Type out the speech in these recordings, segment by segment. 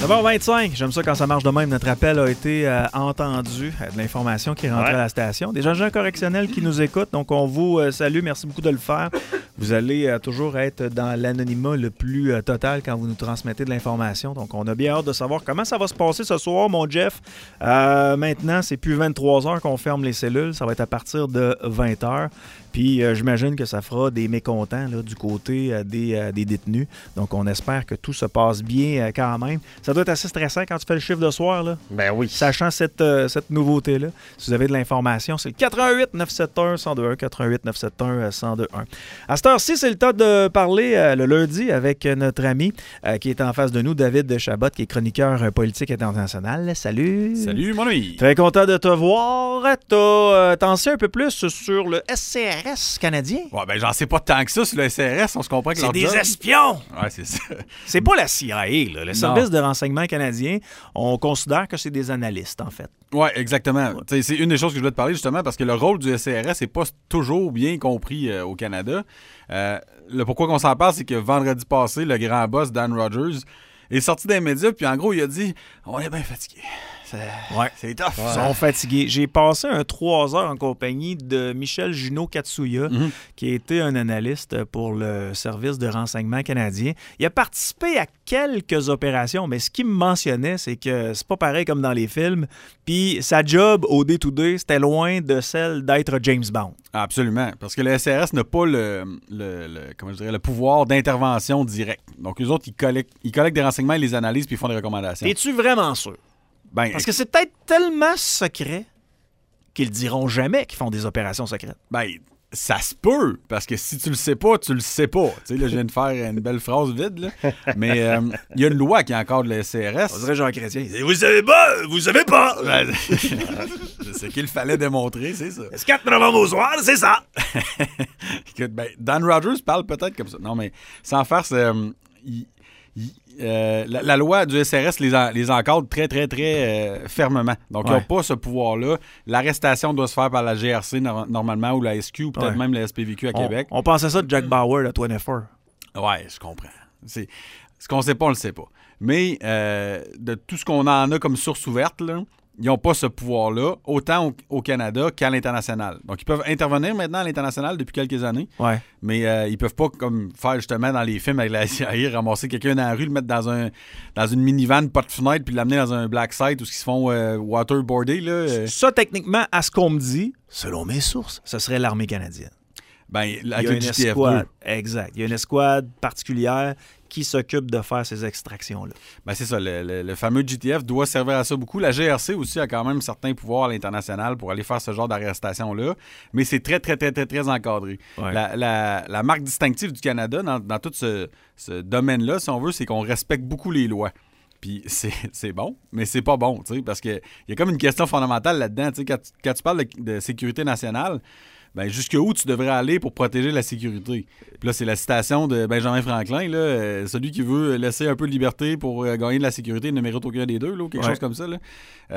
9h25, j'aime ça quand ça marche de même. Notre appel a été entendu, de l'information qui est rentrée à la station. Des agents correctionnels qui nous écoutent, donc on vous salue. Merci beaucoup de le faire. Vous allez toujours être dans l'anonymat le plus total quand vous nous transmettez de l'information. Donc on a bien hâte de savoir comment ça va se passer ce soir, mon Jeff. Maintenant, c'est plus 23h qu'on ferme les cellules. Ça va être à partir de 20h. Puis j'imagine que ça fera des mécontents là, du côté des détenus. Donc on espère que tout se passe bien quand même. Ça doit être assez stressant quand tu fais le chiffre de soir. Là. Ben oui. Sachant cette nouveauté-là. Si vous avez de l'information, c'est le 88 971 1021 88 971 1021. À cette heure-ci, c'est le temps de parler le lundi avec notre ami qui est en face de nous, David Chabot, qui est chroniqueur politique international. Salut! Salut, mon ami! Très content de te voir. T'en sais un peu plus sur le SCRS canadien? Ouais, ben j'en sais pas tant que ça sur le SRS, on se comprend que c'est des espions! Ouais, c'est ça. C'est pas la CIA, là. Le service de renseignement canadien, on considère que c'est des analystes, en fait. Oui, exactement. Ouais. C'est une des choses que je voulais te parler, justement, parce que le rôle du SCRS n'est pas toujours bien compris au Canada. Le pourquoi qu'on s'en parle, c'est que vendredi passé, le grand boss, Dan Rogers, est sorti des médias, puis en gros, il a dit « On est bien fatigué. » C'est tough. Ils sont fatigués. J'ai passé 3 heures en compagnie de Michel Junot-Katsuya, qui a été un analyste pour le service de renseignement canadien. Il a participé à quelques opérations, mais ce qu'il me mentionnait, c'est que c'est pas pareil comme dans les films. Puis sa job au day-to-day, c'était loin de celle d'être James Bond. Absolument. Parce que le SRS n'a pas le pouvoir d'intervention directe. Donc, eux autres, ils collectent des renseignements, ils les analysent, puis ils font des recommandations. Es-tu vraiment sûr? Ben, parce que c'est peut-être tellement secret qu'ils diront jamais qu'ils font des opérations secrètes. Ben, ça se peut, parce que si tu le sais pas, tu le sais pas. Tu sais, là, je viens de faire une belle phrase vide, là. Mais il y a une loi qui encadre le SRS. On dirait Jean Chrétien. Vous savez pas! Vous savez pas! C'est ce qu'il fallait démontrer, c'est ça. C'est 4 novembre au soir, c'est ça! Écoute, ben, Dan Rogers parle peut-être comme ça. Non, mais sans faire... la loi du SRS les encadre très, très, très fermement. Donc, ils n'ont pas ce pouvoir-là. L'arrestation doit se faire par la GRC normalement, ou la SQ, ou peut-être même la SPVQ à Québec. On pensait ça de Jack Bauer, de 24. Ouais, je comprends. Ce qu'on sait pas, on le sait pas. Mais de tout ce qu'on en a comme source ouverte, là, ils n'ont pas ce pouvoir-là, autant au Canada qu'à l'international. Donc, ils peuvent intervenir maintenant à l'international depuis quelques années, mais ils peuvent pas comme faire justement dans les films avec la CIA, ramasser quelqu'un dans la rue, le mettre dans une minivan, pas de fenêtre, puis l'amener dans un black site où ils se font waterboarder. Là. Ça, techniquement, à ce qu'on me dit, selon mes sources, ce serait l'armée canadienne. Ben, il y a une escouade. Exact. Il y a une escouade particulière qui s'occupe de faire ces extractions-là. Ben c'est ça. Le fameux GTF doit servir à ça beaucoup. La GRC aussi a quand même certains pouvoirs à l'international pour aller faire ce genre d'arrestation-là, mais c'est très, très, très, très, très encadré. Ouais. La marque distinctive du Canada dans tout ce domaine-là, si on veut, c'est qu'on respecte beaucoup les lois. Puis c'est bon, mais c'est pas bon, tu sais, parce qu'il y a comme une question fondamentale là-dedans. Tu sais, quand tu parles de sécurité nationale, ben jusqu'où tu devrais aller pour protéger la sécurité? Puis là, c'est la citation de Benjamin Franklin, là, celui qui veut laisser un peu de liberté pour gagner de la sécurité ne mérite aucun des deux, là, quelque chose comme ça. Là.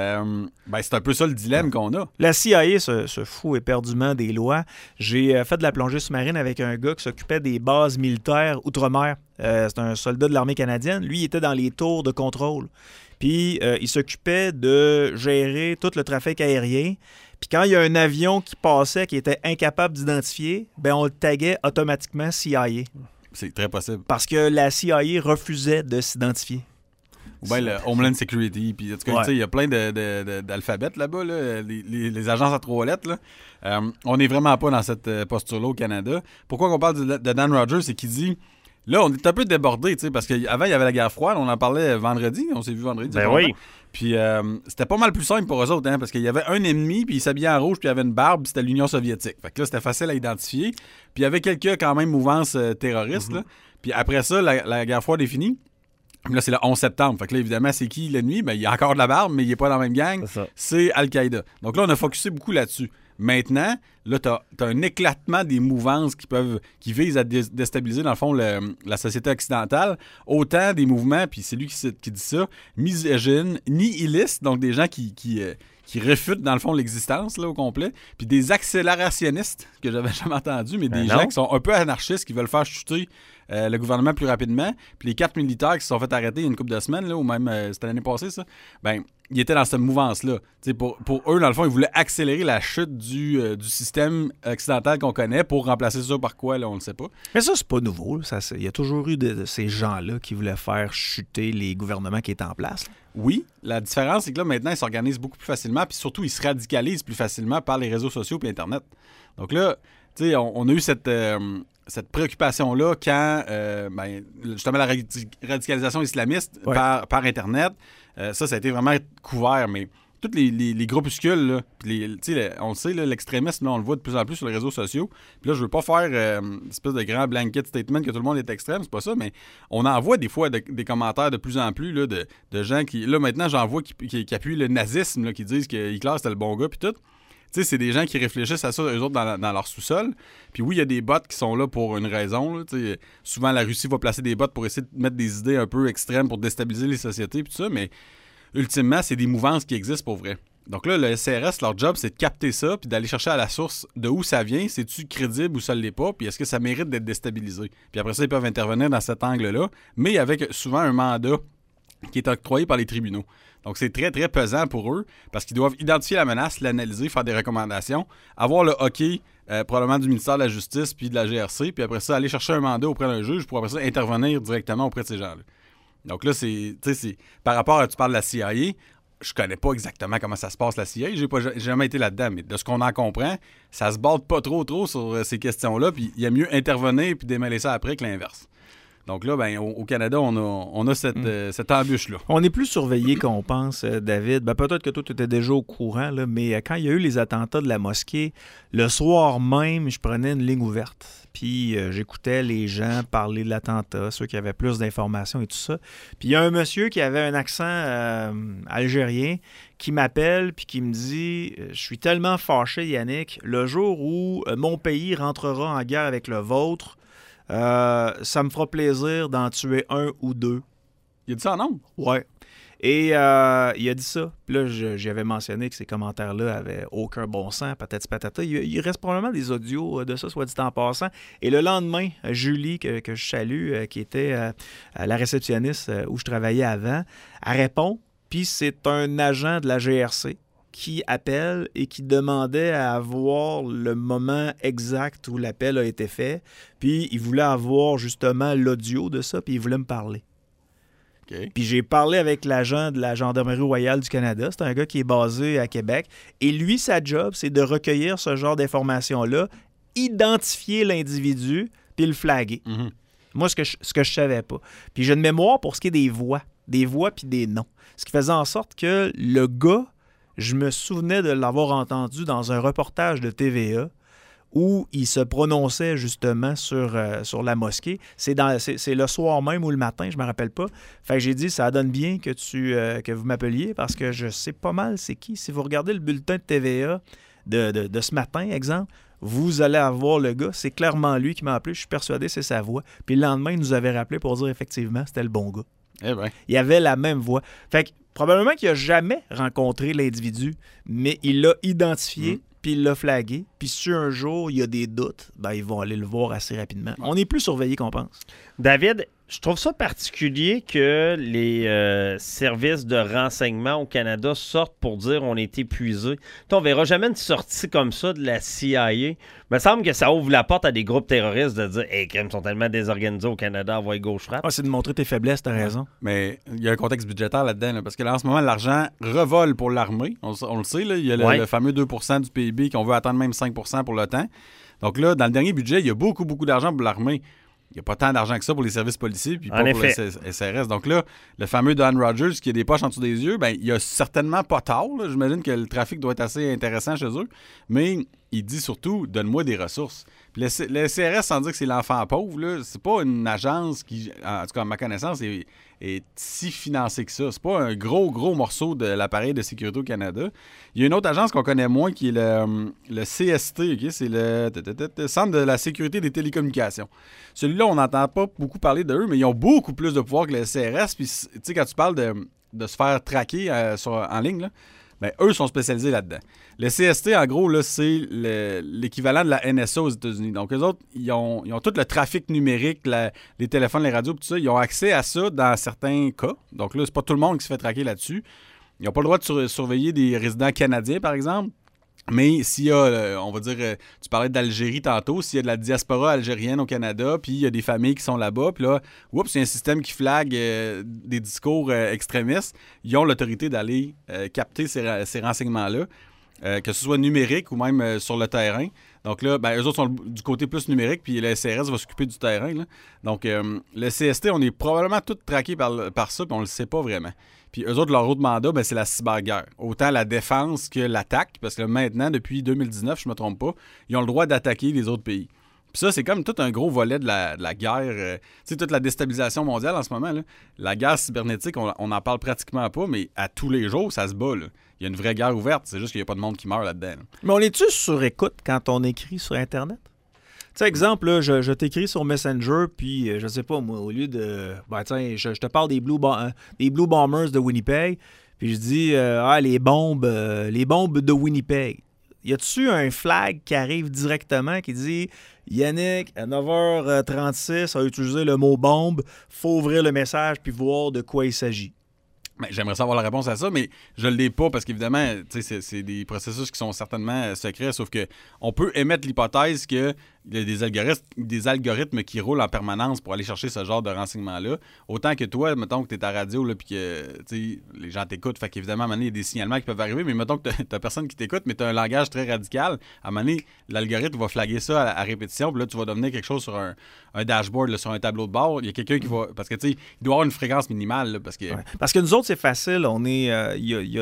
Ben, c'est un peu ça le dilemme qu'on a. La CIA se fout éperdument des lois. J'ai fait de la plongée sous-marine avec un gars qui s'occupait des bases militaires outre-mer. C'est un soldat de l'armée canadienne. Lui, il était dans les tours de contrôle. Puis, il s'occupait de gérer tout le trafic aérien. Puis quand il y a un avion qui passait qui était incapable d'identifier, ben on le taguait automatiquement CIA. C'est très possible. Parce que la CIA refusait de s'identifier. Ou bien le Homeland Security. Puis en tout cas, il y a plein d'alphabets là-bas, là, les agences à 3 lettres. Là. On n'est vraiment pas dans cette posture-là au Canada. Pourquoi on parle de Dan Rogers, c'est qu'il dit... Là, on est un peu débordé, parce qu'avant, il y avait la guerre froide. On en parlait vendredi. On s'est vu vendredi. Ben oui. Puis c'était pas mal plus simple pour eux autres, parce qu'il y avait un ennemi, puis il s'habillait en rouge, puis il avait une barbe, puis c'était l'Union soviétique. Fait que là, c'était facile à identifier. Puis il y avait quelques, quand même, mouvances terroristes. Là. Puis après ça, la guerre froide est finie. Puis là, c'est le 11 septembre. Fait que là, évidemment, c'est qui l'ennemi? Ben, il y a encore de la barbe, mais il n'est pas dans la même gang. C'est Al-Qaïda. Donc là, on a focusé beaucoup là-dessus. Maintenant, là, tu as un éclatement des mouvances qui visent à déstabiliser, dans le fond, la société occidentale. Autant des mouvements, puis c'est lui qui dit ça, misogynes, nihilistes, donc des gens qui réfutent, dans le fond, l'existence là, au complet, puis des accélérationnistes, que j'avais jamais entendu, mais des gens qui sont un peu anarchistes, qui veulent faire chuter le gouvernement plus rapidement. Puis les 4 militaires qui se sont fait arrêter il y a une couple de semaines, là, ou même c'était l'année passée, ça, ben ils étaient dans cette mouvance-là. Pour eux, dans le fond, ils voulaient accélérer la chute du système occidental qu'on connaît pour remplacer ça par quoi, là, on ne le sait pas. Mais ça, c'est pas nouveau. Il y a toujours eu de ces gens-là qui voulaient faire chuter les gouvernements qui étaient en place. Là. Oui, la différence, c'est que là, maintenant, ils s'organisent beaucoup plus facilement, puis surtout, ils se radicalisent plus facilement par les réseaux sociaux et Internet. Donc là, tu sais, on a eu cette préoccupation-là quand, justement, la radicalisation islamiste par Internet, ça a été vraiment couvert, mais tous les groupuscules, là, on le sait, là, l'extrémisme, là, on le voit de plus en plus sur les réseaux sociaux. Puis là, je veux pas faire une espèce de grand blanket statement que tout le monde est extrême, c'est pas ça, mais on en voit des fois des commentaires de plus en plus là, de gens qui... Là, maintenant, j'en vois qui appuient le nazisme, là, qui disent que Hitler, c'était le bon gars, puis tout. Tu sais, c'est des gens qui réfléchissent à ça, eux autres, dans leur sous-sol. Puis oui, il y a des bots qui sont là pour une raison. Là, souvent, la Russie va placer des bots pour essayer de mettre des idées un peu extrêmes pour déstabiliser les sociétés, puis tout ça, mais ultimement, c'est des mouvances qui existent pour vrai. Donc là, le CRS, leur job, c'est de capter ça, puis d'aller chercher à la source de où ça vient, c'est-tu crédible ou ça ne l'est pas, puis est-ce que ça mérite d'être déstabilisé. Puis après ça, ils peuvent intervenir dans cet angle-là, mais avec souvent un mandat qui est octroyé par les tribunaux. Donc, c'est très, très pesant pour eux parce qu'ils doivent identifier la menace, l'analyser, faire des recommandations, avoir le hockey probablement du ministère de la Justice puis de la GRC, puis après ça, aller chercher un mandat auprès d'un juge pour après ça intervenir directement auprès de ces gens-là. Donc là, c'est par rapport à, tu parles de la CIA, je connais pas exactement comment ça se passe, la CIA. J'ai jamais été là-dedans, mais de ce qu'on en comprend, ça se base pas trop sur ces questions-là, puis il y a mieux intervenir puis démêler ça après que l'inverse. Donc là, ben, au Canada, on a cette embûche-là. On est plus surveillé qu'on pense, David. Ben, peut-être que toi, tu étais déjà au courant, là, mais quand il y a eu les attentats de la mosquée, le soir même, je prenais une ligne ouverte. Puis j'écoutais les gens parler de l'attentat, ceux qui avaient plus d'informations et tout ça. Puis il y a un monsieur qui avait un accent algérien qui m'appelle puis qui me dit « Je suis tellement fâché, Yannick, le jour où mon pays rentrera en guerre avec le vôtre, ça me fera plaisir d'en tuer un ou deux. » Il a dit ça en nombre? Ouais. Et il a dit ça. Puis là, j'avais mentionné que ces commentaires-là avaient aucun bon sens, patati patata. Il reste probablement des audios de ça, soit dit en passant. Et le lendemain, Julie, que je salue, qui était la réceptionniste où je travaillais avant, elle répond, puis c'est un agent de la GRC qui appelle et qui demandait à avoir le moment exact où l'appel a été fait. Puis il voulait avoir justement l'audio de ça, puis il voulait me parler. Okay. Puis j'ai parlé avec l'agent de la Gendarmerie royale du Canada. C'est un gars qui est basé à Québec. Et lui, sa job, c'est de recueillir ce genre d'informations-là, identifier l'individu, puis le flaguer. Mm-hmm. Moi, ce que je savais pas. Puis j'ai une mémoire pour ce qui est des voix puis des noms. Ce qui faisait en sorte que le gars, je me souvenais de l'avoir entendu dans un reportage de TVA où il se prononçait justement sur la mosquée. C'est le soir même ou le matin, je ne me rappelle pas. Fait que j'ai dit, ça donne bien que vous m'appeliez parce que je sais pas mal c'est qui. Si vous regardez le bulletin de TVA de ce matin, exemple, vous allez avoir le gars. C'est clairement lui qui m'a appelé. Je suis persuadé que c'est sa voix. Puis le lendemain, il nous avait rappelé pour dire effectivement, c'était le bon gars. Eh ben. Il avait la même voix. Fait que probablement qu'il n'a jamais rencontré l'individu, mais il l'a identifié, puis il l'a flagué. Puis si un jour il y a des doutes, ben ils vont aller le voir assez rapidement. On est plus surveillé qu'on pense. David, je trouve ça particulier que les services de renseignement au Canada sortent pour dire on est épuisé. On ne verra jamais une sortie comme ça de la CIA. Il me semble que ça ouvre la porte à des groupes terroristes de dire « Hey, ils sont tellement désorganisés au Canada, envoie gauche frappe. » C'est de montrer tes faiblesses, t'as raison. Mais il y a un contexte budgétaire là-dedans, là, parce que là, en ce moment, l'argent revole pour l'armée. On le sait, là, il y a le fameux 2% du PIB qu'on veut atteindre même 5% pour l'OTAN. Donc là, dans le dernier budget, il y a beaucoup, beaucoup d'argent pour l'armée. Il n'y a pas tant d'argent que ça pour les services policiers puis pas pour le SRS. Donc là, le fameux Don Rogers qui a des poches en dessous des yeux, ben il a certainement pas tort. Là. J'imagine que le trafic doit être assez intéressant chez eux. Mais il dit surtout, donne-moi des ressources. Puis le SRS, sans dire que c'est l'enfant pauvre, là, c'est pas une agence qui, en tout cas à ma connaissance, est si financée que ça. C'est pas un gros morceau de l'appareil de sécurité au Canada. Il y a une autre agence qu'on connaît moins qui est le CST, okay? C'est le Centre de la sécurité des télécommunications. Celui-là, on n'entend pas beaucoup parler d'eux, mais ils ont beaucoup plus de pouvoir que le CRS. Puis, tu sais, quand tu parles de se faire traquer en ligne, là, bien, eux sont spécialisés là-dedans. Le CST, en gros, là, c'est l'équivalent de la NSA aux États-Unis. Donc, eux autres, ils ont tout le trafic numérique, les téléphones, les radios, tout ça. Ils ont accès à ça dans certains cas. Donc là, c'est pas tout le monde qui se fait traquer là-dessus. Ils n'ont pas le droit de surveiller des résidents canadiens, par exemple. Mais s'il y a, on va dire, tu parlais d'Algérie tantôt, s'il y a de la diaspora algérienne au Canada, puis il y a des familles qui sont là-bas, puis là, oups, il y a un système qui flague des discours extrémistes, ils ont l'autorité d'aller capter ces renseignements-là, que ce soit numérique ou même sur le terrain. Donc là, ben, eux autres sont du côté plus numérique, puis le SRS va s'occuper du terrain, là. Donc, le CST, on est probablement tous traqués par ça, puis on le sait pas vraiment. Puis eux autres, leur autre mandat, ben, c'est la cyberguerre. Autant la défense que l'attaque, parce que maintenant, depuis 2019, je ne me trompe pas, ils ont le droit d'attaquer les autres pays. Puis ça, c'est comme tout un gros volet de la guerre. Tu sais, toute la déstabilisation mondiale en ce moment, là, la guerre cybernétique, on n'en parle pratiquement pas, mais à tous les jours, ça se bat, là. Il y a une vraie guerre ouverte, c'est juste qu'il n'y a pas de monde qui meurt là-dedans. Là. Mais on est-tu sur écoute quand on écrit sur Internet? Tu sais, exemple, là, je t'écris sur Messenger, puis je sais pas, moi, au lieu de... Ben, tiens, je te parle des Blue Bombers de Winnipeg, puis je dis, les bombes de Winnipeg. Y a-tu un flag qui arrive directement qui dit « Yannick, à 9h36, a utilisé le mot « bombe », faut ouvrir le message puis voir de quoi il s'agit ». Ben, j'aimerais savoir la réponse à ça, mais je ne l'ai pas parce qu'évidemment, c'est des processus qui sont certainement secrets, sauf que on peut émettre l'hypothèse qu'il y a des algorithmes qui roulent en permanence pour aller chercher ce genre de renseignements-là. Autant que toi, mettons que tu es à la radio et que les gens t'écoutent, fait qu'évidemment, à un moment donné, il y a des signalements qui peuvent arriver, mais mettons que tu n'as personne qui t'écoute, mais tu as un langage très radical, à un moment donné, l'algorithme va flaguer ça à répétition, puis là, tu vas devenir quelque chose sur un dashboard, là, sur un tableau de bord. Il y a quelqu'un qui va... Parce que, tu sais, il doit y avoir une fréquence minimale, là, parce que... Ouais. Parce que nous autres, c'est facile. On est... Il y a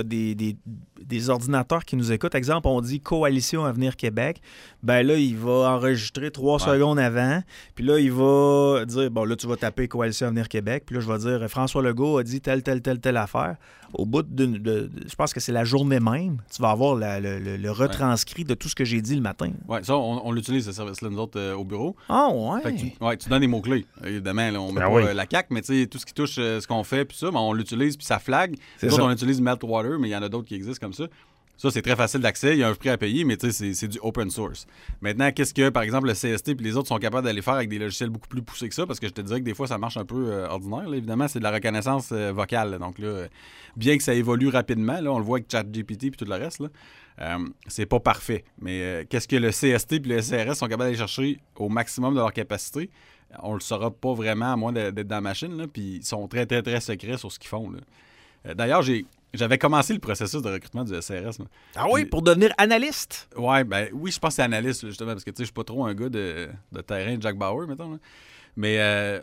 des ordinateurs qui nous écoutent. Exemple, on dit Coalition Avenir Québec. Ben là, il va enregistrer 3 secondes avant. Puis là, il va dire, bon, là, tu vas taper Coalition Avenir Québec. Puis là, je vais dire, François Legault a dit telle affaire. Au bout je pense que c'est la journée même, tu vas avoir le retranscrit de tout ce que j'ai dit le matin. Oui, ça, on l'utilise, ce service-là, nous autres, au bureau. Ah, ouais. Fait que tu donnes des mots-clés. Évidemment, là, on met pas la CAQ, mais tu sais, tout ce qui touche ce qu'on fait, puis ça, ben, on l'utilise, puis ça flague. Nous autres, on utilise Meltwater, mais il y en a d'autres qui existent comme ça. Ça, c'est très facile d'accès. Il y a un prix à payer, mais tu sais, c'est du open source. Maintenant, qu'est-ce que, par exemple, le CST et les autres sont capables d'aller faire avec des logiciels beaucoup plus poussés que ça? Parce que je te dirais que des fois, ça marche un peu ordinaire. Là. Évidemment, c'est de la reconnaissance vocale. Là. Donc là, bien que ça évolue rapidement, là, on le voit avec ChatGPT et tout le reste, là, c'est pas parfait. Mais qu'est-ce que le CST et le SRS sont capables d'aller chercher au maximum de leur capacité? On le saura pas vraiment, à moins d'être dans la machine. Là, puis ils sont très, très, très secrets sur ce qu'ils font. Là. D'ailleurs, j'avais commencé le processus de recrutement du SRS. Moi. Ah oui, pour devenir analyste? Oui, je pense que c'est analyste, justement, parce que je suis pas trop un gars de terrain, Jack Bauer, mettons. Là. Mais,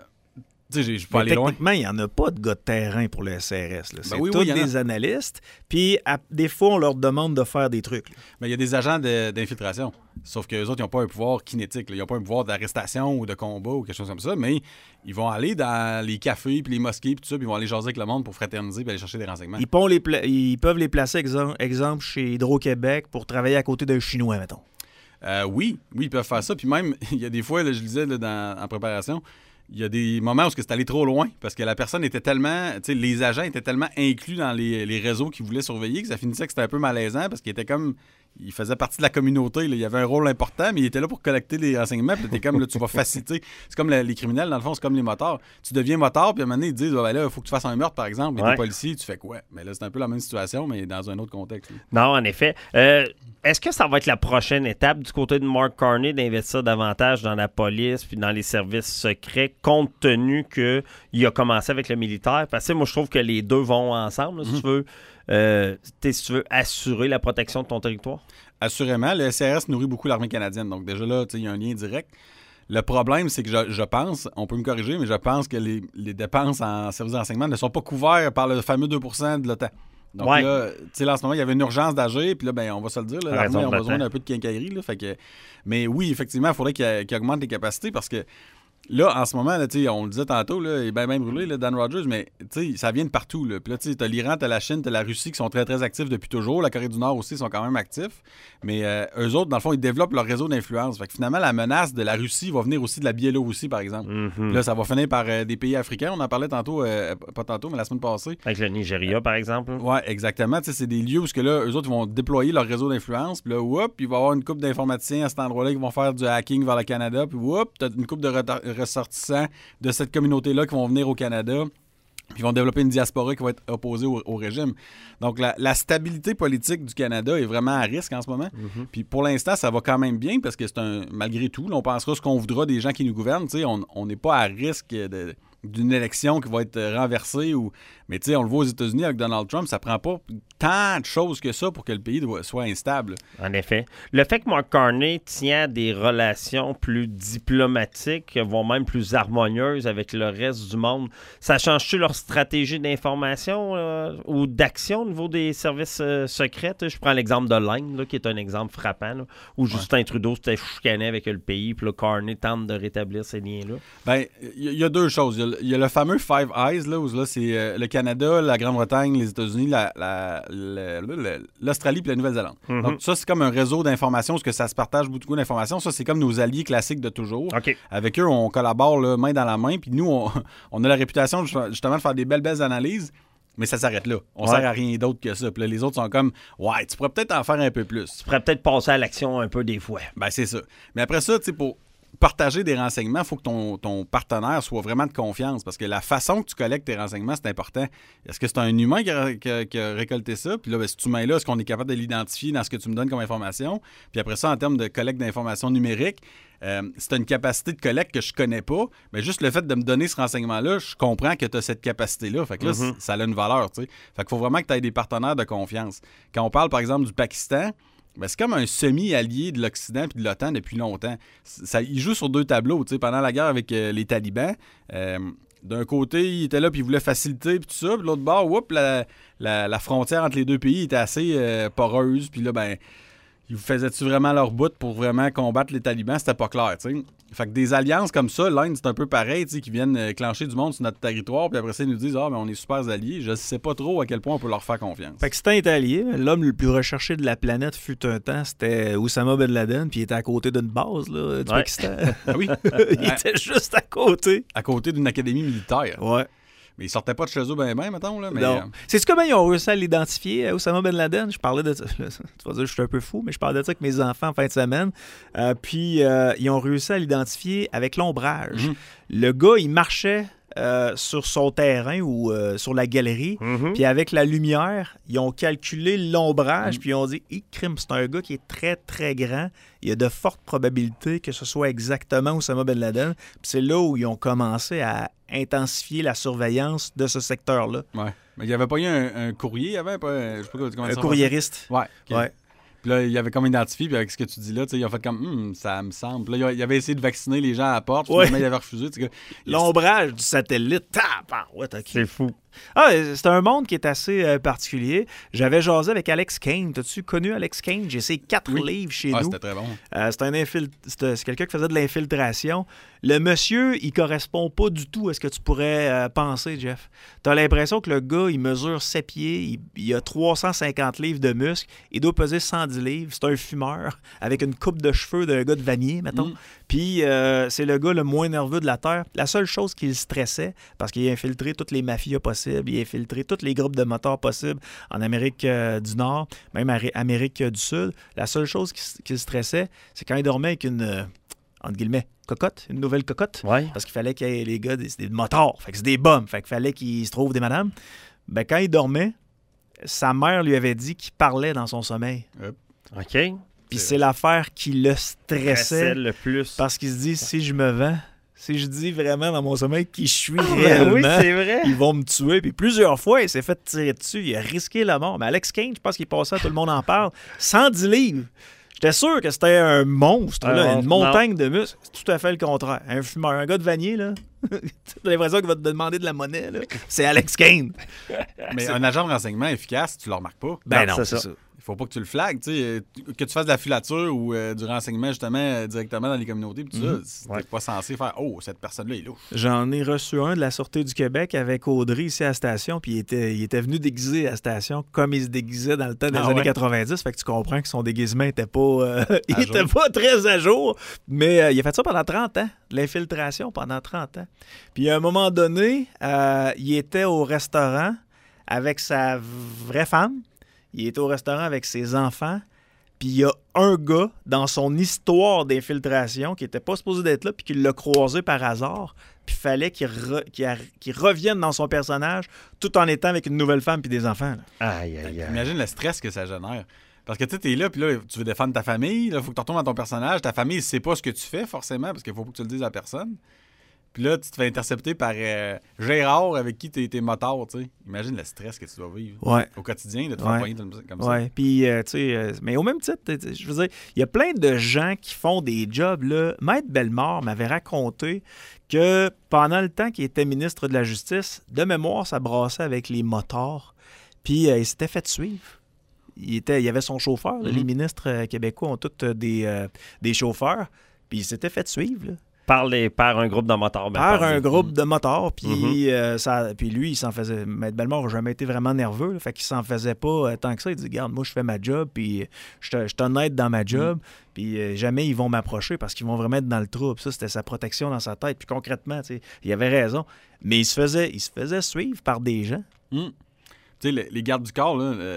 je peux aller loin. Techniquement, il n'y en a pas de gars de terrain pour le SRS. Là. C'est tous des analystes. Puis, des fois, on leur demande de faire des trucs. Mais il y a des agents d'infiltration. Sauf qu'eux autres, ils n'ont pas un pouvoir kinétique. Là. Ils n'ont pas un pouvoir d'arrestation ou de combat ou quelque chose comme ça. Mais ils vont aller dans les cafés puis les mosquées puis tout ça, puis ils vont aller jaser avec le monde pour fraterniser puis aller chercher des renseignements. Ils peuvent les placer, exemple, chez Hydro-Québec pour travailler à côté d'un Chinois, mettons. Oui, ils peuvent faire ça. Puis même, il y a des fois, là, je lisais là, en préparation, il y a des moments où c'est allé trop loin parce que la personne était tellement... Tu sais, les agents étaient tellement inclus dans les réseaux qu'ils voulaient surveiller que ça finissait que c'était un peu malaisant parce qu'il était comme... Il faisait partie de la communauté. Là. Il avait un rôle important, mais il était là pour collecter les renseignements. Puis t'es comme, là, tu vas faciliter. C'est comme les criminels, dans le fond, c'est comme les motards. Tu deviens motard, puis à un moment donné, ils te disent, ben là, il faut que tu fasses un meurtre, par exemple. Et des policiers, tu fais quoi? Mais là, c'est un peu la même situation, mais dans un autre contexte. Là. Non, en effet. Est-ce que ça va être la prochaine étape du côté de Mark Carney d'investir davantage dans la police puis dans les services secrets, compte tenu qu'il a commencé avec le militaire? Parce que moi, je trouve que les deux vont ensemble, là, si tu veux. Si tu veux assurer la protection de ton territoire? Assurément. Le SRS nourrit beaucoup l'armée canadienne. Donc déjà là, il y a un lien direct. Le problème, c'est que je pense, on peut me corriger, mais je pense que les dépenses en services de renseignement ne sont pas couvertes par le fameux 2% de l'OTAN. Donc là, en ce moment, il y avait une urgence d'agir, puis là, ben, on va se le dire, l'armée a besoin d'un peu de quincaillerie. Là, fait que... Mais oui, effectivement, il faudrait qu'il augmente les capacités parce que Là, en ce moment, là, on le disait tantôt, là, il est bien brûlé, là, Dan Rogers, mais ça vient de partout. Là. Puis là, tu as l'Iran, tu as la Chine, tu as la Russie qui sont très, très actifs depuis toujours. La Corée du Nord aussi sont quand même actifs. Mais eux autres, dans le fond, ils développent leur réseau d'influence. Fait que finalement, la menace de la Russie va venir aussi de la Biélorussie, par exemple. Puis là, ça va finir par des pays africains. On en parlait tantôt, pas tantôt, mais la semaine passée. Avec le Nigeria, par exemple. Oui, exactement. C'est des lieux où là, eux autres vont déployer leur réseau d'influence. Puis là, il va y avoir une couple d'informaticiens à cet endroit-là qui vont faire du hacking vers le Canada. Puis tu as une couple de ressortissants de cette communauté-là qui vont venir au Canada, puis ils vont développer une diaspora qui va être opposée au régime. Donc, la stabilité politique du Canada est vraiment à risque en ce moment. Puis pour l'instant, ça va quand même bien parce que malgré tout, là, on pensera ce qu'on voudra des gens qui nous gouvernent. On n'est pas à risque d'une élection qui va être renversée. Mais on le voit aux États-Unis avec Donald Trump, ça prend pas tant de choses que ça pour que le pays soit instable. En effet. Le fait que Mark Carney tient des relations plus diplomatiques, voire même plus harmonieuses avec le reste du monde, ça change-tu leur stratégie d'information ou d'action au niveau des services secrets? Je prends l'exemple de l'Inde, là, qui est un exemple frappant, là, où Justin Trudeau s'était chicané avec le pays, puis là, Carney tente de rétablir ces liens-là. Bien, il y a deux choses. Il y a le fameux Five Eyes, là, où là, c'est le Canada, la Grande-Bretagne, les États-Unis, l'Australie et la Nouvelle-Zélande. Donc, ça, c'est comme un réseau d'informations, parce que ça se partage beaucoup d'informations. Ça, c'est comme nos alliés classiques de toujours. Okay. Avec eux, on collabore là, main dans la main, puis nous, on a la réputation justement de faire des belles analyses, mais ça s'arrête là. On sert à rien d'autre que ça. Puis là, les autres sont comme, ouais, tu pourrais peut-être en faire un peu plus. Tu pourrais peut-être passer à l'action un peu des fois. Ben, c'est ça. Mais après ça, tu sais, pour partager des renseignements, il faut que ton partenaire soit vraiment de confiance, parce que la façon que tu collectes tes renseignements, c'est important. Est-ce que c'est un humain qui a récolté ça? Puis là, cet humain-là, est-ce qu'on est capable de l'identifier dans ce que tu me donnes comme information? Puis après ça, en termes de collecte d'informations numériques, c'est une capacité de collecte que je connais pas, mais juste le fait de me donner ce renseignement-là, je comprends que tu as cette capacité-là. Fait que là, ça a une valeur, tu sais. Fait qu'il faut vraiment que tu aies des partenaires de confiance. Quand on parle, par exemple, du Pakistan, ben, c'est comme un semi-allié de l'Occident et de l'OTAN depuis longtemps. Il joue sur deux tableaux. Pendant la guerre avec les talibans, d'un côté, il était là puis il voulait faciliter puis tout ça. Puis de l'autre bord, la frontière entre les deux pays était assez poreuse. Puis là, ben, ils faisaient-tu vraiment leur bout pour vraiment combattre les talibans? C'était pas clair, tu sais. Fait que des alliances comme ça, l'Inde, c'est un peu pareil, tu sais, qui viennent clencher du monde sur notre territoire, puis après ça, ils nous disent « Ah, mais on est super alliés. » Je sais pas trop à quel point on peut leur faire confiance. Pakistan est allié. L'homme le plus recherché de la planète fut un temps, c'était Oussama Ben Laden, puis il était à côté d'une base là, du Pakistan. Ah oui? Il était juste à côté. À côté d'une académie militaire. Ouais. Mais ils sortaient pas de chez eux ben, mettons. Là, mais, non. C'est-tu comment ils ont réussi à l'identifier, Oussama Ben Laden? Je parlais de ça. Tu vas dire que je suis un peu fou, mais je parlais de ça avec mes enfants en fin de semaine. Puis, ils ont réussi à l'identifier avec l'ombrage. Le gars, il marchait sur son terrain ou sur la galerie. Puis, avec la lumière, ils ont calculé l'ombrage. Puis, ils ont dit, crime, c'est un gars qui est très, très grand. Il y a de fortes probabilités que ce soit exactement Oussama Ben Laden. Puis, c'est là où ils ont commencé à intensifier la surveillance de ce secteur-là. Oui. Mais il n'y avait pas eu un courrier, il y avait pas, je sais pas comment un courriériste. Oui. Okay. Ouais. Puis là, il avait comme identifié, puis avec ce que tu dis là, ils ont fait comme, ça me semble. Puis là, il avait essayé de vacciner les gens à la porte, puis finalement, il avait refusé. L'ombrage du satellite, c'est fou. Ah, c'est un monde qui est assez particulier. J'avais jasé avec Alex Kane. T'as-tu connu Alex Kane? J'ai essayé 4 livres chez nous. C'était très bon. C'est quelqu'un qui faisait de l'infiltration. Le monsieur, il correspond pas du tout à ce que tu pourrais penser, Jeff. T'as l'impression que le gars, il mesure 7 pieds, il a 350 livres de muscles, il doit peser 110 livres. C'est un fumeur avec une coupe de cheveux d'un gars de Vanier, mettons. Puis c'est le gars le moins nerveux de la Terre. La seule chose qui le stressait, parce qu'il a infiltré toutes les mafias possibles, il a infiltré tous les groupes de motards possibles en Amérique du Nord, même Amérique du Sud. La seule chose qui le stressait, c'est quand il dormait avec une, entre guillemets, cocotte, une nouvelle cocotte. Ouais. Parce qu'il fallait qu'il y ait les gars, des motards. Fait que c'est des bums. Fait qu'il fallait qu'ils se trouvent des madames. Ben, quand il dormait, sa mère lui avait dit qu'il parlait dans son sommeil. OK. Puis c'est l'affaire qui le stressait le plus. Parce qu'il se dit, si je me vends, si je dis vraiment dans mon sommeil qui je suis réellement, oui, c'est vrai. Ils vont me tuer. Puis plusieurs fois, il s'est fait tirer dessus. Il a risqué la mort. Mais Alex Kane, je pense qu'il passait, tout le monde en parle, 110 livres. J'étais sûr que c'était un monstre, une montagne de muscles. C'est tout à fait le contraire. Un fumeur, un gars de Vanier, là. T'as l'impression qu'il va te demander de la monnaie, là. C'est Alex Kane. Mais un agent de renseignement efficace, tu le remarques pas. Ben non, c'est ça. faut pas que tu le flagues, que tu fasses de la filature ou du renseignement justement directement dans les communautés, puis tout ça, t'es pas censé faire « Oh, cette personne-là est louche ». J'en ai reçu un de la Sûreté du Québec avec Audrey ici à la station, puis il était venu déguisé à la station comme il se déguisait dans le temps des années 90, fait que tu comprends que son déguisement était pas, était pas très à jour, mais il a fait ça pendant 30 ans, de l'infiltration pendant 30 ans. Puis à un moment donné, il était au restaurant avec sa vraie femme. Il était au restaurant avec ses enfants, puis il y a un gars dans son histoire d'infiltration qui n'était pas supposé d'être là, puis qui l'a croisé par hasard, puis il fallait qu'il revienne dans son personnage tout en étant avec une nouvelle femme puis des enfants. Là. Aïe, aïe, aïe. Imagine le stress que ça génère. Parce que tu es là, puis là, tu veux défendre ta famille, il faut que tu retournes dans ton personnage. Ta famille ne sait pas ce que tu fais, forcément, parce qu'il faut pas que tu le dises à personne. Puis là, tu te fais intercepter par Gérard avec qui tu es motard, tu sais. Imagine le stress que tu dois vivre au quotidien de te faire poigner comme ça. Oui, puis, tu sais, mais au même titre, je veux dire, il y a plein de gens qui font des jobs, là. Maître Bellemare m'avait raconté que pendant le temps qu'il était ministre de la Justice, de mémoire, ça brassait avec les motards, puis il s'était fait suivre. Il y avait son chauffeur, là. Les ministres québécois ont tous des chauffeurs, puis il s'était fait suivre, là. Par un groupe de motards. Par un groupe de motards. Puis, puis lui, il s'en faisait... Maître Bellemare n'a jamais été vraiment nerveux. Là, fait qu'il s'en faisait pas tant que ça. Il dit, regarde, moi, je fais ma job, puis je suis honnête dans ma job, puis jamais ils vont m'approcher parce qu'ils vont vraiment être dans le trou. Ça, c'était sa protection dans sa tête. Puis concrètement, il avait raison. Mais il se faisait suivre par des gens. Tu sais, les gardes du corps, là...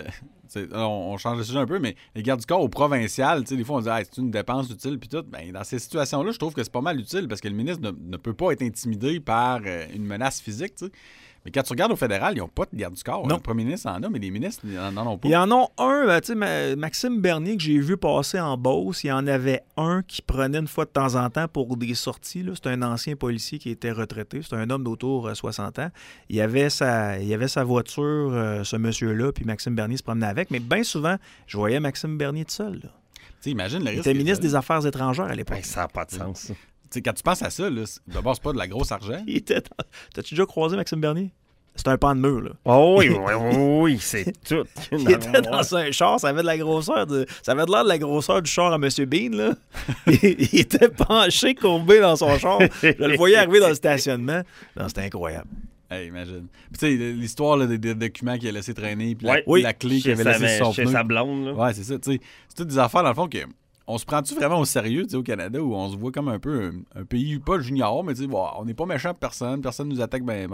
on change de sujet un peu, mais les gardes du corps au provincial, des fois on dit c'est une dépense utile puis tout. Ben, dans ces situations-là, je trouve que c'est pas mal utile parce que le ministre ne peut pas être intimidé par une menace physique. T'sais. Mais quand tu regardes au fédéral, ils n'ont pas de garde du corps. Non. Le premier ministre en a, mais les ministres n'en ont pas. Il y en a un, tu sais, Maxime Bernier, que j'ai vu passer en Beauce, il y en avait un qui prenait une fois de temps en temps pour des sorties. Là. C'est un ancien policier qui était retraité. C'est un homme d'autour 60 ans. Il avait sa voiture, ce monsieur-là, puis Maxime Bernier se promenait avec. Mais bien souvent, je voyais Maxime Bernier tout seul. Là. Imagine le risque. Il était ministre des Affaires étrangères à l'époque. Ben, ça n'a pas de sens. Quand tu penses à ça, d'abord, c'est pas de la grosse argent. T'as-tu déjà croisé Maxime Bernier? C'est un pan de mur, là. Oh oui, c'est tout. Il était dans un char, ça avait de la grosseur ça avait de l'air de la grosseur du char à M. Bean, là. Il était penché, courbé dans son char. Je le voyais arriver dans le stationnement. Non, c'était incroyable. Hey, imagine. Puis tu sais, l'histoire là, des documents qu'il a laissé traîner, puis la clé qu'il avait laissée sur son pneu. Chez sa blonde, là. Ouais, c'est ça. C'est toutes des affaires, dans le fond, que... On se prend-tu vraiment au sérieux au Canada où on se voit comme un peu un pays, pas junior, mais on n'est pas méchant de personne nous attaque bien.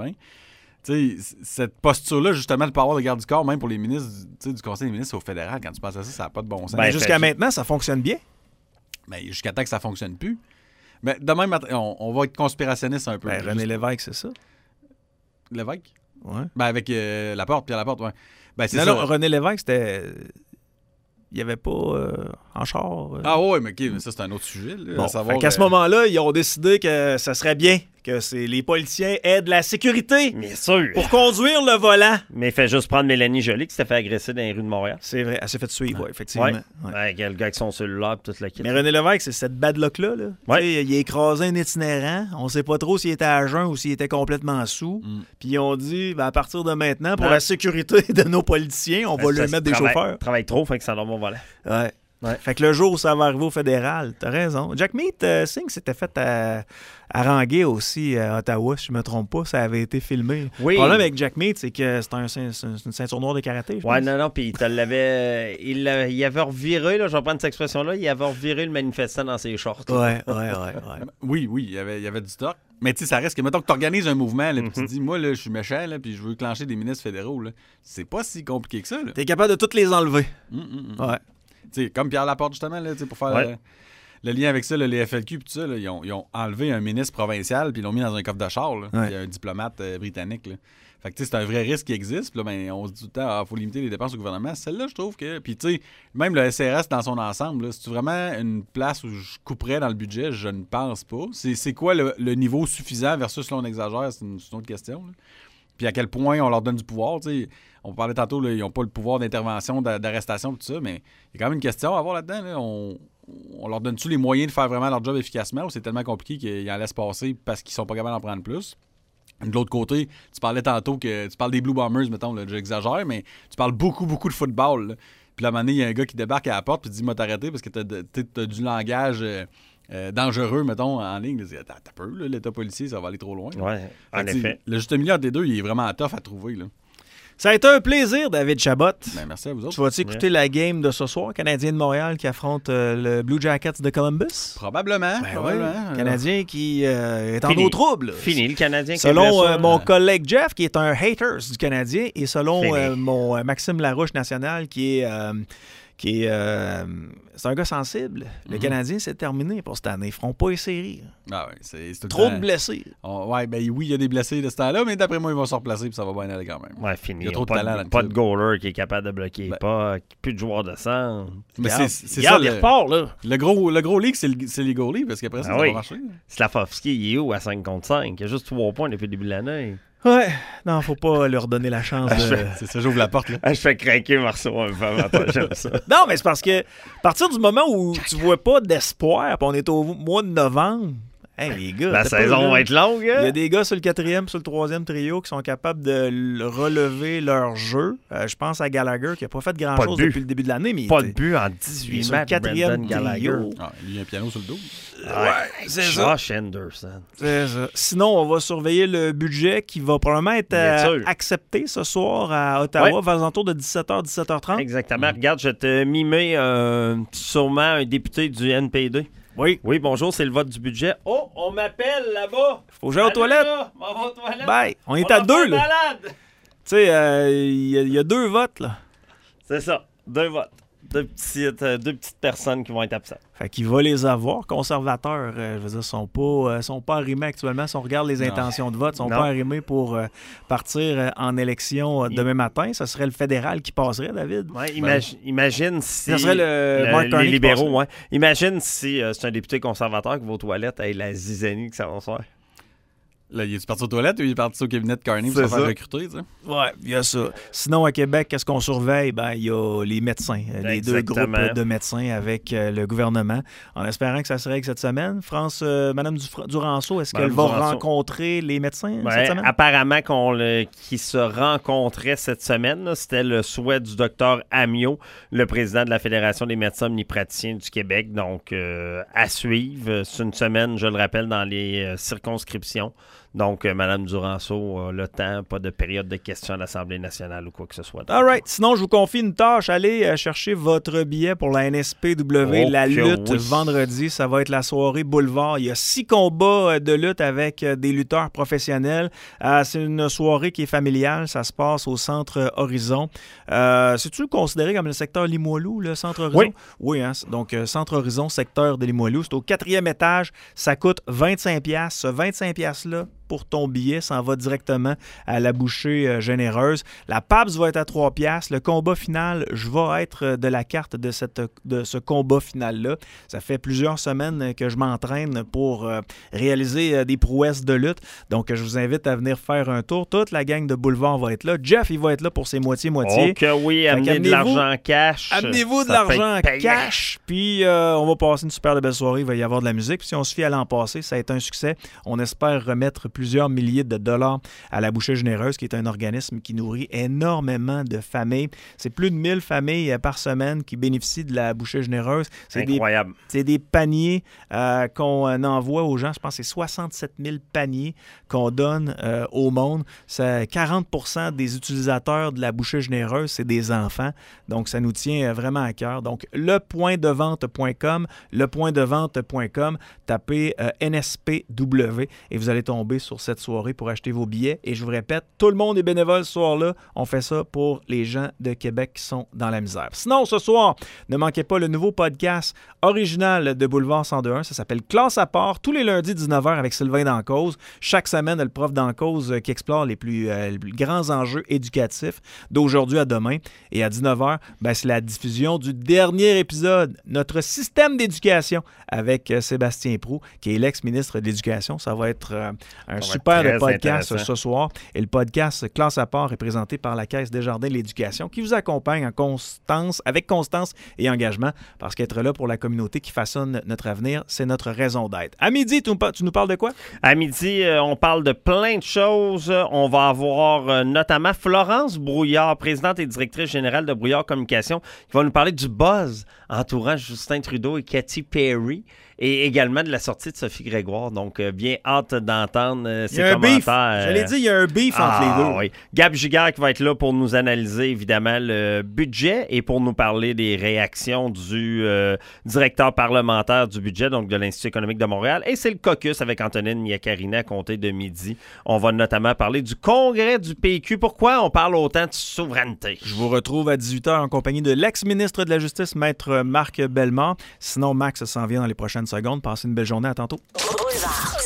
Cette posture-là, justement, de pas avoir de garde du corps, même pour les ministres du Conseil des ministres au fédéral, quand tu penses à ça, ça n'a pas de bon sens. Ben, jusqu'à maintenant, ça fonctionne bien. Ben, jusqu'à temps que ça ne fonctionne plus. Mais demain, on va être conspirationniste un peu. Ben, René Lévesque, c'est ça. Lévesque? Ouais. Ben, avec Pierre Laporte, ouais. Ben, c'est ça. Non, René Lévesque, c'était... Il n'y avait pas en char. Ah oui, mais ça, c'est un autre sujet. Là, bon, à qu'à ce moment-là, ils ont décidé que ça serait bien que les policiers aient de la sécurité. Bien sûr. Pour conduire le volant. Mais il fait juste prendre Mélanie Joly qui s'est fait agresser dans les rues de Montréal. C'est vrai, elle s'est fait suivre, effectivement. Ouais, le gars avec son cellulaire et toute la kit. Mais René Lévesque, c'est cette bad luck-là. Là. Ouais. Il a écrasé un itinérant. On ne sait pas trop s'il était à jeun ou s'il était complètement sous. Puis ils ont dit, à partir de maintenant, pour la sécurité de nos politiciens, on va lui mettre des chauffeurs. Travaille trop, fait que ça leur mon volant. Ouais. Fait que le jour où ça va arriver au fédéral, t'as raison. Jackmeet Singh s'était fait haranguer aussi à Ottawa, si je me trompe pas. Ça avait été filmé. Oui. Le problème avec Jackmeet, c'est que c'est une ceinture noire de karaté, je pense. Non, puis il avait reviré, là, je vais prendre cette expression-là, il avait reviré le manifestant dans ses shorts. Ouais. Oui, il y avait du stock. Mais tu sais, ça reste que, mettons que tu organises un mouvement, là, puis tu te dis, moi, là, je suis méchant, là, puis je veux clencher des ministres fédéraux, là. C'est pas si compliqué que ça, là. T'es capable de toutes les enlever. Ouais. T'sais, comme Pierre Laporte, justement, là, pour faire le lien avec ça, là, les FLQ, puis tout ça, là, ils ont enlevé un ministre provincial, puis ils l'ont mis dans un coffre de char. Là, il y a un diplomate britannique. Là. Fait que c'est un vrai risque qui existe. Puis là, on se dit tout le temps, faut limiter les dépenses au gouvernement. Celle-là, je trouve que. Puis, tu sais, même le SRS dans son ensemble, c'est vraiment une place où je couperais dans le budget? Je ne pense pas. C'est quoi le niveau suffisant versus là, on exagère? C'est une autre question. Là. Puis à quel point on leur donne du pouvoir. T'sais. On parlait tantôt, là, ils n'ont pas le pouvoir d'intervention, d'arrestation, tout ça, mais il y a quand même une question à avoir là-dedans. Là. On leur donne-tu les moyens de faire vraiment leur job efficacement ou c'est tellement compliqué qu'ils en laissent passer parce qu'ils sont pas capables d'en prendre plus? De l'autre côté, tu parlais tantôt que tu parles des Blue Bombers, mettons, là, j'exagère, mais tu parles beaucoup de football. Là. Puis là, à un moment donné, il y a un gars qui débarque à la porte puis dit « M'a t'arrêter parce que t'as du langage dangereux, mettons, en ligne. » Il dit « Attends un peu, là, l'état policier, ça va aller trop loin. » Oui, en effet. Le juste milieu des deux, il est vraiment tough à trouver, là. Ça a été un plaisir, David Chabot. Ben, merci à vous autres. Tu vas-tu écouter la game de ce soir, Canadien de Montréal qui affronte le Blue Jackets de Columbus? Probablement. Le Canadien qui est en eau trouble. Fini, le Canadien. Selon mon collègue Jeff, qui est un haters du Canadien, et selon mon Maxime Larouche National, qui est c'est un gars sensible. Le Canadien, c'est terminé pour cette année. Ils ne feront pas les séries. Ah ouais, c'est trop de blessés. Oui, il y a des blessés de ce temps-là, mais d'après moi, ils vont se replacer et ça va bien aller quand même. Ouais, fini. Il y a trop de talent. Pas de goaler qui est capable de bloquer pas, plus de joueurs de sang. Mais c'est ça. Il repart, là. Le gros league, c'est les goalies, parce qu'après ça va marcher. Slavkovski, il est où à 5 contre 5? Il a juste 3 points depuis le début de l'année. Ouais, non, faut pas leur donner la chance de... C'est ça, j'ouvre la porte, là. Je fais craquer Marceau un peu avant, j'aime ça. Non, mais c'est parce que, à partir du moment où tu vois pas d'espoir, puis on est au mois de novembre, hey, les gars... La saison va être longue, hein? Il y a des gars sur le 4e, sur le 3e trio qui sont capables de relever leur jeu. Je pense à Gallagher, qui n'a pas fait grand-chose depuis le début de l'année, mais... Pas de but en 18 matchs, sur le 4e Gallagher. Il y a un piano sur le dos. Ouais, c'est ça. Josh Anderson. C'est ça. Sinon, on va surveiller le budget qui va probablement être accepté ce soir à Ottawa, vers les alentours de 17h, 17h30. Exactement. Regarde, je te mimé sûrement un député du NPD. Oui. Oui, bonjour, c'est le vote du budget. Oh, on m'appelle là-bas. Faut que j'aille aux toilettes. M'en vais aux toilettes. Bye. On est à 2, là. Tu sais, il y a 2 votes, là. C'est ça. 2 votes. Deux petites personnes qui vont être absentes. Fait qu'il va les avoir. Conservateurs, je veux dire, sont pas arrimés actuellement. Si on regarde les intentions de vote, sont pas arrimés pour partir en élection demain matin. Ce serait le fédéral qui passerait, David. Ouais, imagine si... Ce serait les libéraux, ouais. Imagine si c'est un député conservateur qui va aux toilettes avec la zizanie que ça va faire. Là, il est parti aux toilettes ou il est parti au cabinet de Carney pour se faire recruter, tu sais? Ouais, il y a ça. Sinon, à Québec, qu'est-ce qu'on surveille? Ben, il y a les médecins, les 2 groupes de médecins avec le gouvernement, en espérant que ça se règle cette semaine. Mme Duranceau, est-ce qu'elle va rencontrer les médecins cette semaine? Apparemment qu'ils se rencontraient cette semaine. Là, c'était le souhait du docteur Amio, le président de la Fédération des médecins omnipraticiens du Québec. Donc, à suivre. C'est une semaine, je le rappelle, dans les circonscriptions. Donc, Mme Duranceau a le temps, pas de période de questions à l'Assemblée nationale ou quoi que ce soit. All right. Sinon, je vous confie une tâche. Allez chercher votre billet pour la NSPW, la lutte, vendredi. Ça va être la soirée boulevard. Il y a 6 combats de lutte avec des lutteurs professionnels. C'est une soirée qui est familiale. Ça se passe au Centre Horizon. C'est-tu considéré comme le secteur Limoilou, le Centre Horizon? Oui. Oui, hein? Donc, Centre Horizon, secteur de Limoilou. C'est au 4e étage. Ça coûte 25$. Ce 25$-là, pour ton billet, s'en va directement à la bouchée généreuse. La PABS va être à 3$. Le combat final, je vais être de la carte de ce combat final-là. Ça fait plusieurs semaines que je m'entraîne pour réaliser des prouesses de lutte. Donc, je vous invite à venir faire un tour. Toute la gang de Boulevard va être là. Jeff, il va être là pour ses moitiés-moitiés. Ok, oui, amenez de l'argent cash. Amenez-vous de l'argent cash. Puis, on va passer une super belle soirée. Il va y avoir de la musique. Puis, si on se fie à l'an passé, ça a été un succès. On espère remettre plusieurs milliers de dollars à la Bouchée Généreuse, qui est un organisme qui nourrit énormément de familles. C'est plus de 1000 familles par semaine qui bénéficient de la Bouchée Généreuse. C'est incroyable. C'est des paniers qu'on envoie aux gens. Je pense que c'est 67 000 paniers qu'on donne au monde. 40% des utilisateurs de la Bouchée Généreuse, c'est des enfants. Donc, ça nous tient vraiment à cœur. Donc, lepointdevente.com, tapez NSPW et vous allez tomber sur cette soirée pour acheter vos billets. Et je vous répète, tout le monde est bénévole ce soir-là. On fait ça pour les gens de Québec qui sont dans la misère. Sinon, ce soir, ne manquez pas le nouveau podcast original de Boulevard 102.1. Ça s'appelle Classe à part, tous les lundis 19h avec Sylvain Dancause. Chaque semaine, le prof Dancause qui explore les plus grands enjeux éducatifs d'aujourd'hui à demain. Et à 19h, c'est la diffusion du dernier épisode, notre système d'éducation avec Sébastien Proulx, qui est l'ex-ministre de l'Éducation. Ça va être Un super de podcast ce soir. Et le podcast Classe à part est présenté par la Caisse Desjardins de l'Éducation qui vous accompagne avec constance et engagement parce qu'être là pour la communauté qui façonne notre avenir, c'est notre raison d'être. À midi, tu nous parles de quoi? À midi, on parle de plein de choses. On va avoir notamment Florence Brouillard, présidente et directrice générale de Brouillard Communication, qui va nous parler du buzz entourant Justin Trudeau et Katy Perry. Et également de la sortie de Sophie Grégoire. Donc, bien hâte d'entendre ses commentaires. J'allais dire, il y a un beef entre les deux. Oui. Gab Giguère qui va être là pour nous analyser, évidemment, le budget et pour nous parler des réactions du directeur parlementaire du budget, donc de l'Institut économique de Montréal. Et c'est le caucus avec Antonine Iacarina à compter de midi. On va notamment parler du congrès du PQ. Pourquoi on parle autant de souveraineté? Je vous retrouve à 18h en compagnie de l'ex-ministre de la Justice, Maître Marc Bellemare. Sinon, Max s'en vient dans les prochaines secondes. Passez une belle journée. À tantôt.